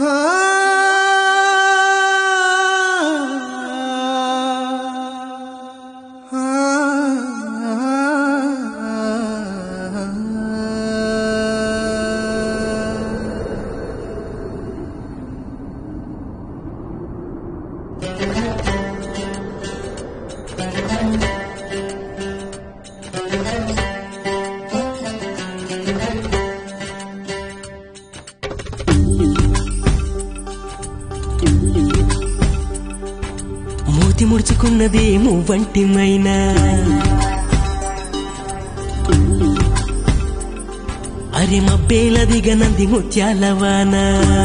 మూతి ముడుచుకున్నదేమో వంటి మైనా అరే మబ్బేల దిగనంది ముత్యాలవాన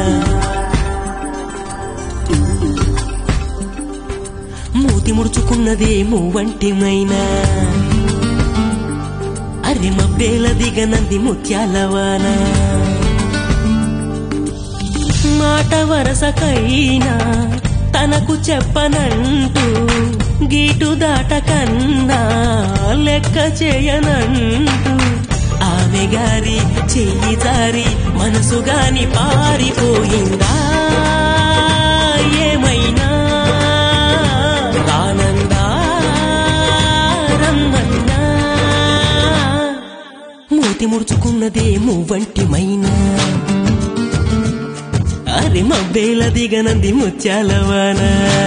మూతి ముడుచుకున్నదేమో వంటి మైనా అరే మబ్బేల దిగనంది ముత్యాలవాన మాట వరసకైనా తనకు చెప్పనంటూ గీటు దాటకన్నా లెక్క చేయనంటూ ఆమె గారి చెయ్యి జారి మనసు గాని పారిపోయిందా ఏమైనా ఆనందా రమ్మన్నా మూతి ముడుచుకున్నదేమో వంటి మైనా అరే మబ్బేల దిగనంది ముత్యాలవాన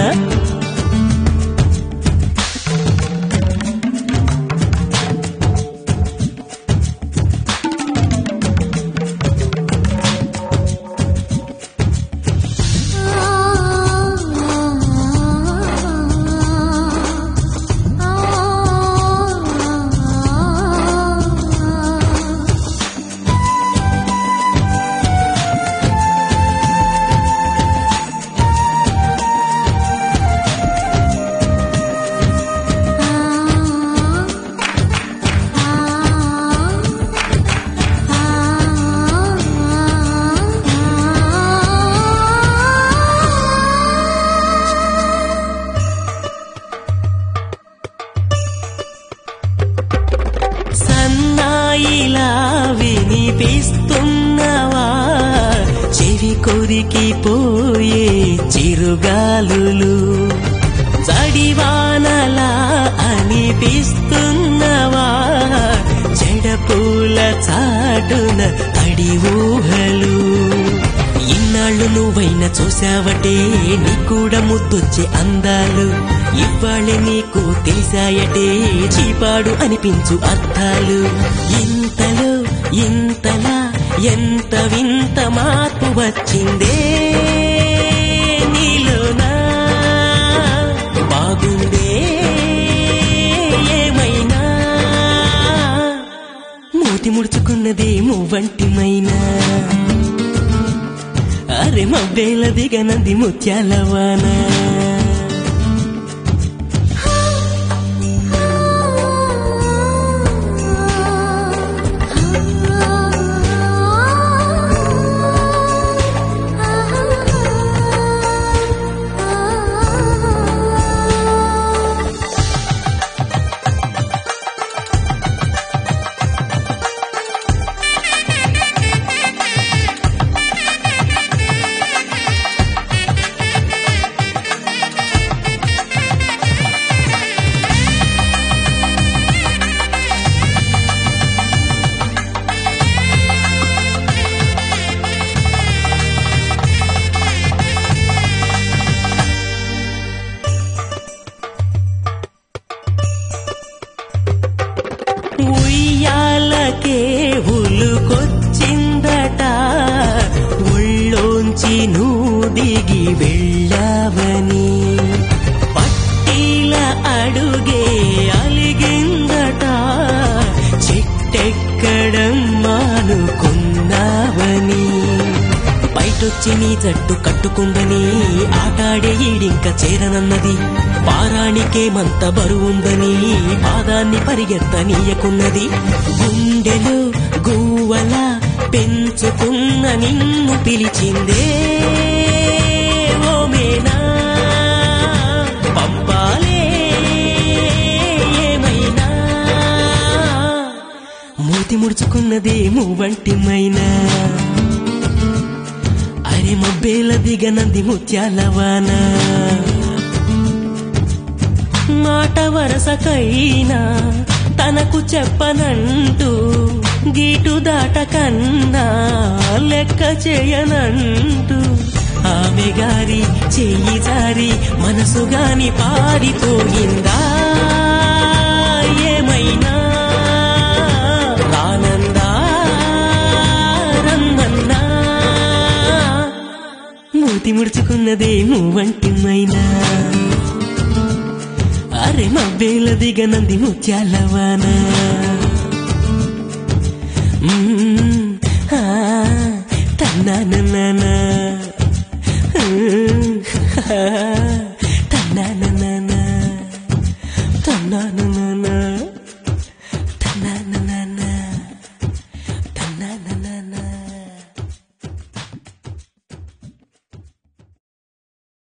వినిపిస్తున్నవా చెవి కొరికి పోయే చిరుగాలులు జడివానలా అనిపిస్తున్నవా జడపూల చాటున తడి ఊహలు ఇన్నాళ్ళు నువ్వైనా చూసావటే నీ కూడా ముద్దొచ్చే అందాలు ఇవ్వాళ్ళే నీకు తెలిసాయటే చీపాడు అనిపించు అర్థాలు ఇంతలో ఇంతలా ఎంత వింత మార్పు వచ్చిందే నీలోనా బాగుందే ఏమైనా మూతి ముడుచుకున్నదేమో వంటి మైనా అరే మబ్బేల దిగనంది ముత్యాలవాన ఉయ్యాలకే ఉలుకొచ్చిందట ఒళ్ళోంచి నువ్వు దిగి వెళ్ళావని పట్టీల అడుగే అలిగిందట చిట్టెక్కడం మానుకున్నావని బయటొచ్చి నీ జట్టు కట్టుకుందని ఆటాడే ఈడింక చేరనన్నది వారానికేమంత బరువుందని పాదాన్ని పరిగెత్తనీయకున్నది గుండెలో గువ్వలా పెంచుకున్న నిన్ను పిలిచిందే ఓ మేనా పంపాలే ఏమైనా మూతి ముడుచుకున్నదేమో వంటి మైనా అరే మబ్బేల దిగనంది ముత్యాలవాన మాట వరసకైనా తనకు చెప్పనంటూ గీటు దాటకన్నా లెక్క చేయనంటూ ఆమె గారి చెయ్యి జారి మనసు గాని పారిపోయిందా ఏమైనా రానందా రమ్మన్నా మూతి ముడుచుకున్నదే నువ్వంటిమైనా అరే మబ్బేల దిగనంది ముత్యాలవాన తన్నానా